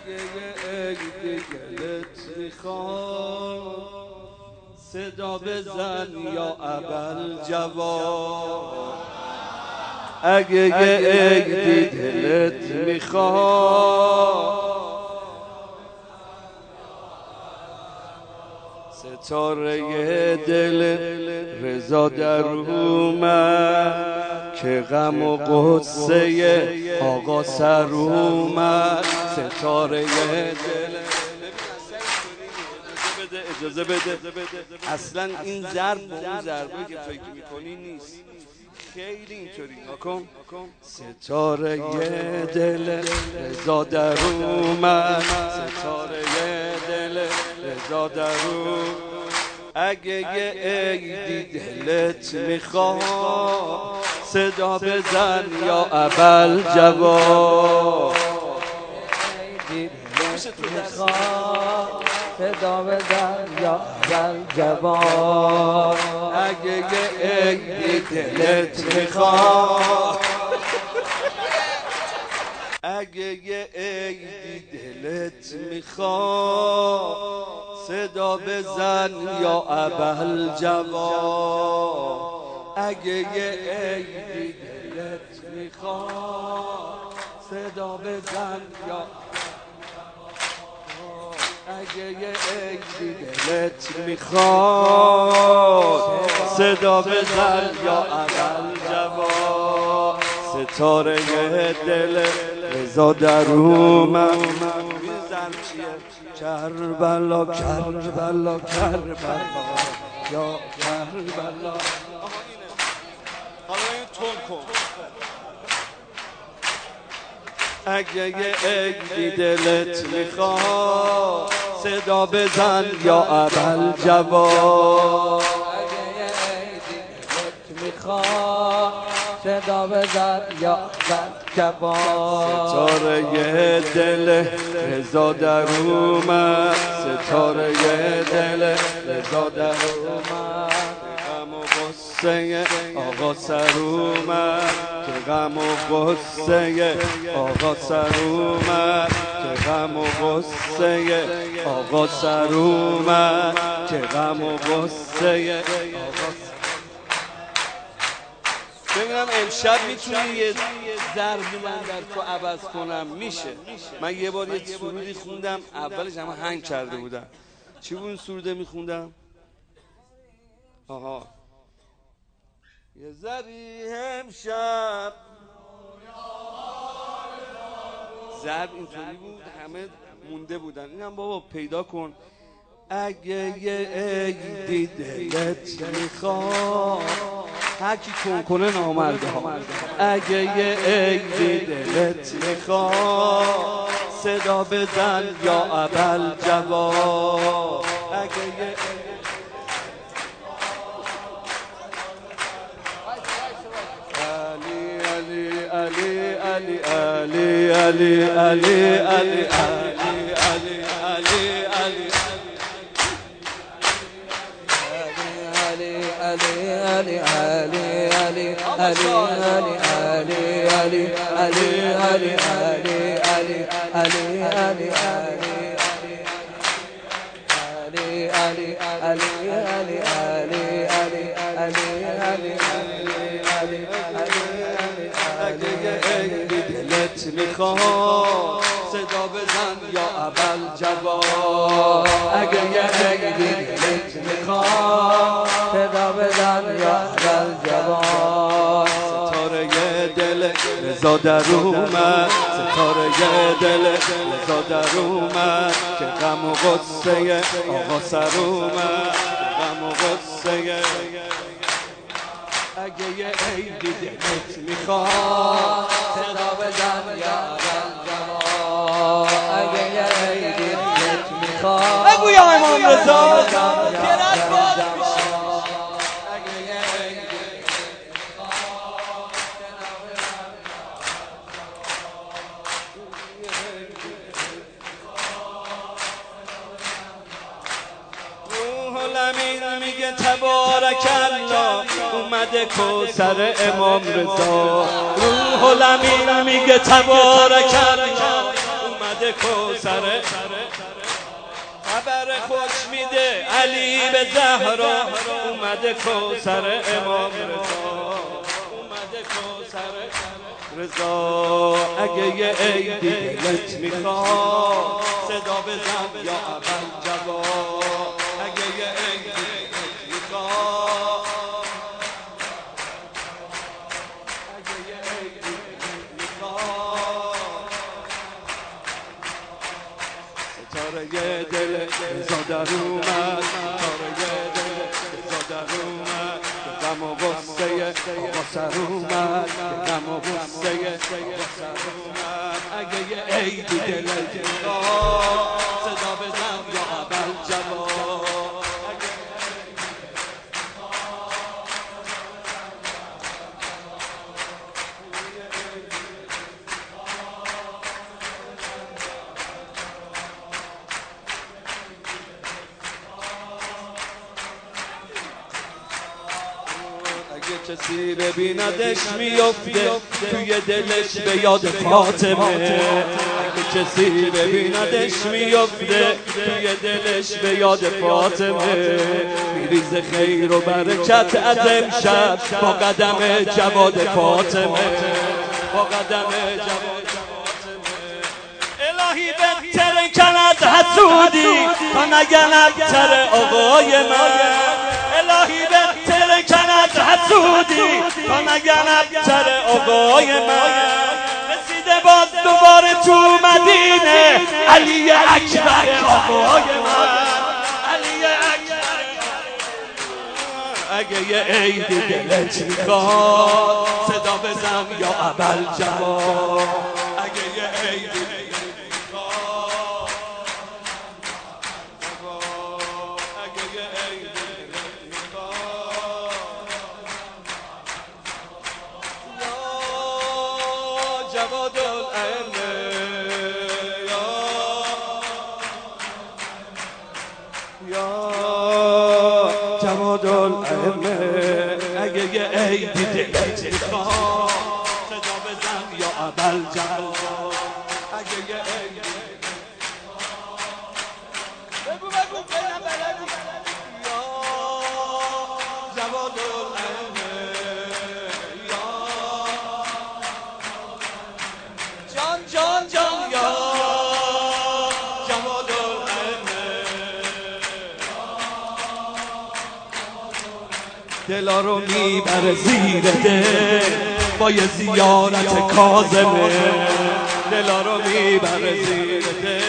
اگه یه عید دلت میخواد صدا بزن یا ابل جواد. اگه یه عید دلت میخواد ستاره دل رضا در اومد که غم و غصه آقا سر اومد. ستاره دل اجازه بده اصلا این ضرب با اون ضربه که فکر میکنی نیست، خیلی اینطوری نکن. ستاره دل رضا در اومد، ستاره دل رضا در اومد. اگه یه عیدی دلت میخواد صدا بزن یا ابل جواد. صدا بزن یا ابل جواد. اگه یه عیدی دلت میخواد اگه یه عیدی دلت میخواد صدا بزن یا ابل جواد. اگه یه عیدی دلت میخواد صدا بزن یا اگه یه عیدی دلت میخواد صدا بزن یا ابل جواد. ستاره دل رضا در اومد. این زن چیه؟ کربلا کربلا کربلا یا کربلا. حالا این تون کن. اگه یه عیدی دلت میخواد صدا بزن یا ابل جواد. اگه یه عیدی دلت میخواد صدا بزن یا ابل جواد. ستاره دل رضا در اومد، ستاره دل رضا در اومد. غم و غصه آقا سر اومد، که غم و غصه آقا سر اومد، که غم و غصه آقا سر اومد، که غم و غصه آقا. ببینم امشب میتونی یه ضربی من در تو عوض کنم؟ میشه. من یه بار یه سرودی خوندم اولش همه هنگ کرده بودم. چی بود این سروده میخوندم؟ آها یه ذری امشب ضرب اینطوری بود همه مونده بودن. اینم بابا پیدا کن. اگه یه عیدی دلت میخواد هر کی کن کنه نامرده ها. اگه یه عیدی دلت میخواد صدا بزن یا ابل جواد. اگه یه علی علی علی علی علی علی علی علی علی علی علي علي علي علي علي علي علي علي علي علي علي علي اگه یه عیدی دلت میخواد صدا بزن یا ابل جواد. اگه یه عیدی دلت میخواد صدا بزن یا ابل جواد. ستاره دل رضا در اومد، ستاره دل رضا در اومد، که غم و غصه آقا سر اومد، غم و غصه. اگه یه عیدی دلت میخواد صدا بزن یا ابل جواد. اگه یه عیدی دلت میخواد بگو یا امام رضا میگه تبارک الله اومده کوثر امام رضا. روح الامین میگه تبارک الله اومده کوثر خبر خوش میده علی به زهرا اومده کوثر امام رضا اومده کوثر رضا اگه یه عیدی دلت میخواد صدا بزن یا اول جواب اگه یه عیدی دلت میخواد اگه یه عیدی دلت میخواد ستاره دل رضا در اومد ستاره دل رضا در اومد غم و غصه آقا سر اومد غم و غصه آقا سر اومد اگه یه عیدی دلت میخواد صدا بزن یا اول جواب کسی ببیندش میفته توی دلش به یاد فاطمه اگه کسی ببیندش میفته توی دلش به یاد فاطمه میریزه خیر و برکت از امشب با قدم جواد فاطمه با قدم جواد فاطمه الهی بهتر کند حسودی تا نگند تر آقای من الهی بهتر کند حسودی تا نگند تر آقای من رسیده باز دوباره تو مدینه علی اکبر آقای من علی اکبر اگه یه عیدی دلت میخواد صدا بزن یا اول جواب اگه یه عیدی جواد الائمه یا جواد الائمه اگه یه عیدی دلت میخواد صدا بزن یا اول جواب اگه یه عیدی بگو بینم بلدی یا جواد الائمه جان یا جواد الائمه دلا رو میبره زیر دل با یه زیارت کاظمه دلا رو میبره زیر دل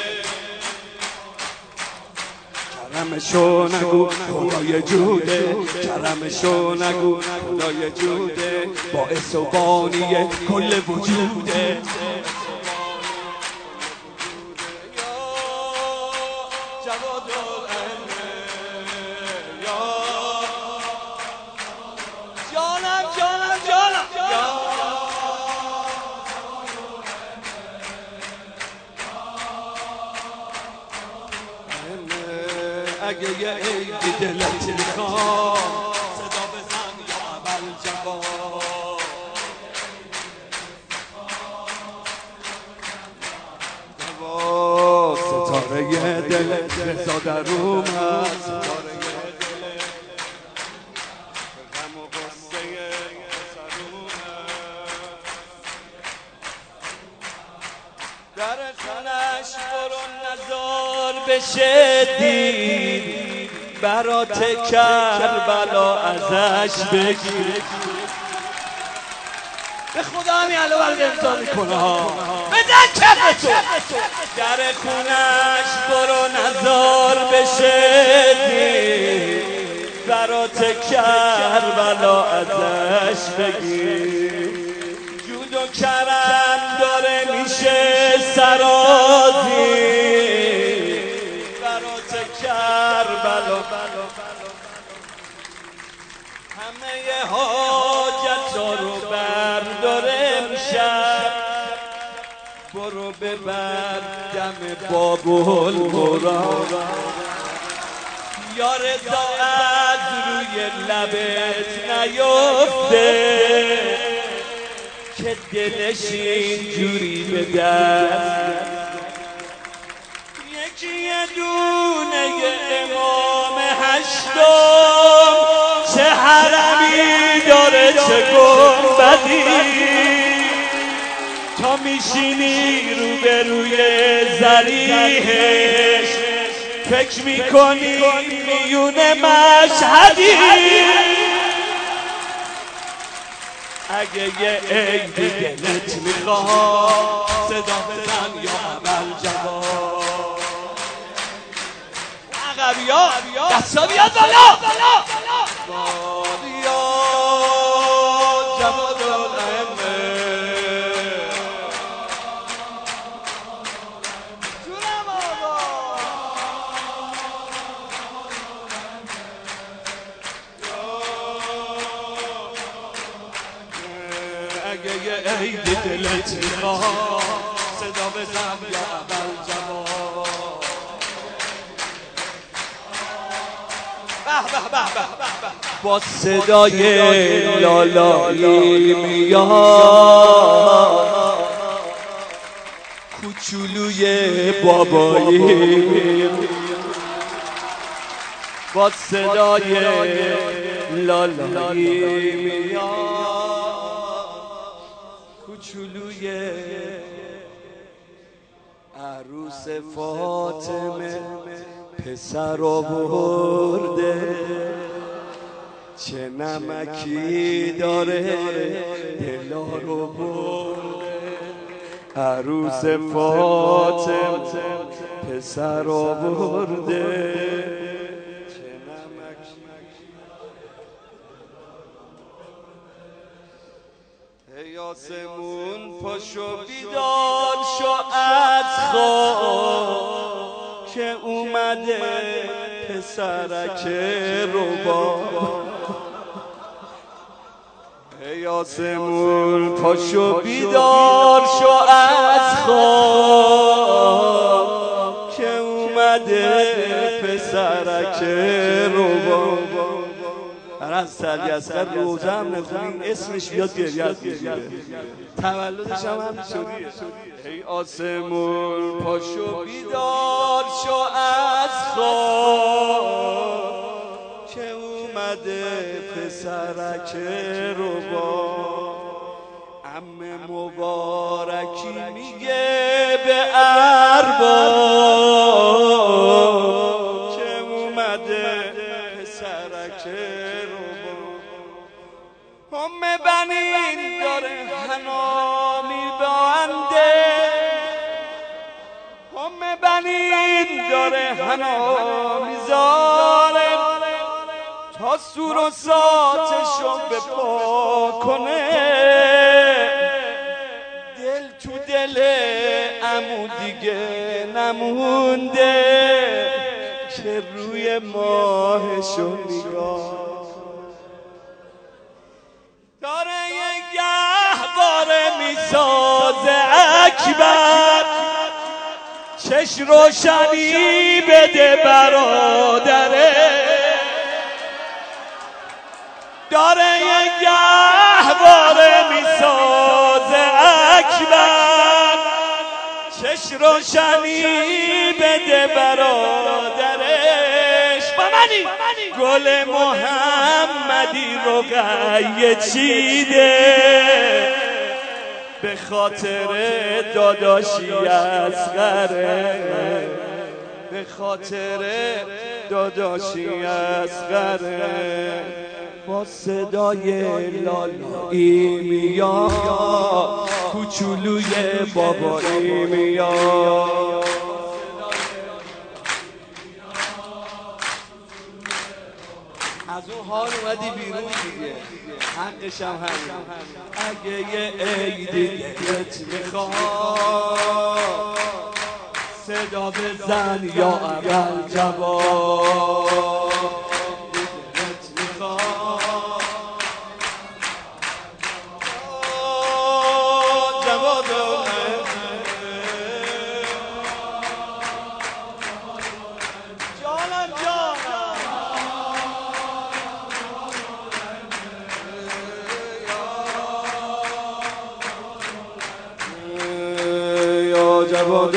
کرمشو نگو خدای جوده کرمشو نگو خدای جوده باعث و بانی کل وجوده جواد الائمه جانم اگه یه عیدی دلت میخواد صدا بزن یا اول جواب ستاره دل رضا در اومد ستاره دل غم و غصه سر اومد در خونش برو نزار بشه دید برات کربلا ازش بگیر به خدا همین علاوه امضا میکنه ها بدن کفتو در خونش برو نزار بشه دید برات کربلا ازش بگیر جود و کرم داره میشه سرازی برات کربلا همه حاجت رو برداره امشب برو ببر دم بابل مراد یا رضا از روی لبت نیفته که دلش اینجوری به دست هشتم چه حرمی داره چه گنبدی تا میشینی روبروی ضریحش فکر میکنی میون مشهدی اگه یه عیبی دلت میخواد صدا بزن یا عمل جواب عقبیا دستا بیاد بالا بادیا جواد الامه جونم آقا اگه یه عید دلت میخواد صدا بزن یا عمل جواب با صدای لالایی میاد کوچولوی بابایی با صدای لالایی میاد کوچولوی عروس فاطمه پسر آورده چه نمکی داره دلا رو برده عروس فاطمه پسر آورده چه نمکی ای آسمون پاشو بیدار شو از خواب که اومده پسرک رباب ای آسمون پاشو بیدار شو از خواب که اومده پسرک رباب از اصغر روزه هم نخونیم اسمش بیاد گریت بگیره تولدش هم همینطوریه ای آسمون پاشو بیدار شو از خواب که اومده پسرک رباب عمه مبارکی میگه به ارباب که اومده پسرک هم بنین داره حنا میبنده هم بنین داره حنا میذاره تا سور و ساتشو به پا کنه دل تو دل عمو دیگه نمونده که روی ماهشو نگاه داره یه گهواره میسازه اکبر چش روشنی بده برادره داره یه گهواره میسازه اکبر چش روشنی بده برادرش با منی گل محمدی رو قیه چیده به خاطر داداشی اصغره به خاطر داداشی اصغره با صدای لالایی میاد کوچولوی بابایی میاد از اون حال اومدی بیرون دیگه حقش هم همین اگه یه عیدی دلت میخواد صدا بزن یا عمل جواب دلت میخواد جواب جانم جواد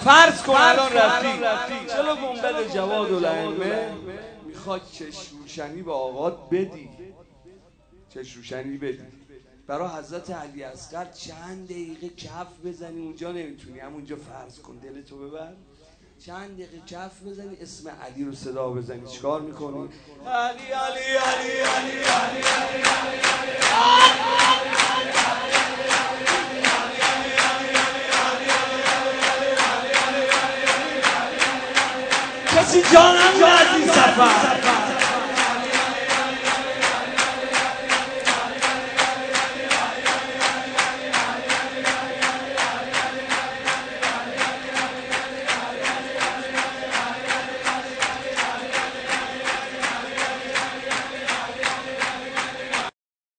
فرض کن الان رفتی چلو گنبد جواد الائمه میخواد چشم روشنی به آقات بدی، چشم روشنی بدی برای حضرت علی اصغر چند دقیقه کف بزنی، اونجا نمیتونی، همونجا فرض کن دلتو ببر، چند دقیقه کف بزنی اسم علی رو صدا بزنی، چیکار میکنی؟ علی علی علی علی علی علی کسی جانم از این سفر